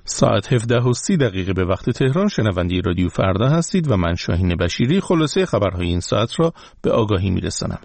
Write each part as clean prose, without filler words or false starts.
ساعت 17:30 به وقت تهران شنونده رادیو فردا هستید و من شاهین بشیری خلاصه خبرهای این ساعت را به آگاهی میرسانم.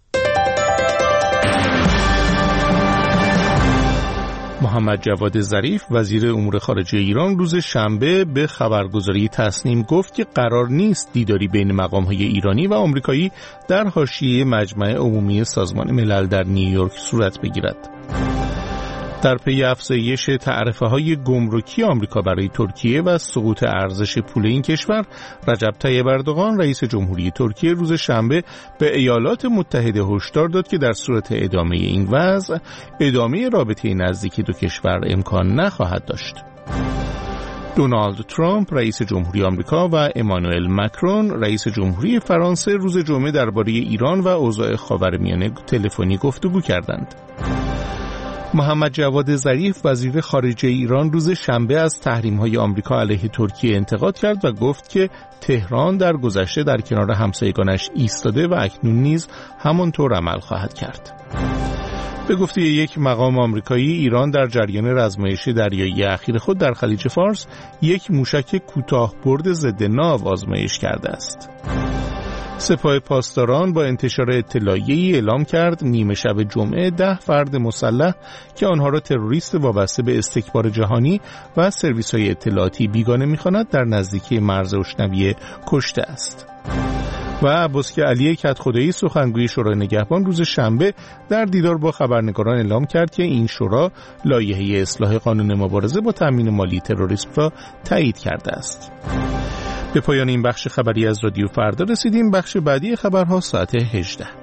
محمد جواد ظریف وزیر امور خارجه ایران روز شنبه به خبرگزاری تصنیم گفت که قرار نیست دیداری بین مقام‌های ایرانی و آمریکایی در حاشیه مجمع عمومی سازمان ملل در نیویورک صورت بگیرد. در پی افزایش تعرفه‌های گمرکی آمریکا برای ترکیه و سقوط ارزش پول این کشور، رجب طیب اردوغان رئیس جمهوری ترکیه روز شنبه به ایالات متحده هشدار داد که در صورت ادامه این وضع، ادامه رابطه نزدیکی دو کشور امکان نخواهد داشت. دونالد ترامپ رئیس جمهوری آمریکا و امانوئل مکرون رئیس جمهوری فرانسه روز جمعه درباره ایران و اوضاع خاورمیانه تلفنی گفتگو کردند. محمد جواد ظریف وزیر خارجه ایران روز شنبه از تحریم‌های آمریکا علیه ترکیه انتقاد کرد و گفت که تهران در گذشته در کنار همسایگانش ایستاده و اکنون نیز همانطور عمل خواهد کرد. به گفته یک مقام آمریکایی، ایران در جریان رزمایش دریایی اخیر خود در خلیج فارس یک موشک کوتاه‌برد ضد ناو آزمایش کرده است. سپاه پاسداران با انتشار اطلاعیه‌ای اعلام کرد نیمه شب جمعه 10 فرد مسلح که آنها را تروریست وابسته به استکبار جهانی و سرویس‌های اطلاعاتی بیگانه می‌خواند در نزدیکی مرز اشنویه کشته است. و عباس علی کدخدایی سخنگوی شورای نگهبان روز شنبه در دیدار با خبرنگاران اعلام کرد که این شورا لایحه اصلاح قانون مبارزه با تامین مالی تروریسم را تایید کرده است. به پایان این بخش خبری از رادیو فردا رسیدیم. بخش بعدی خبرها ساعت 18.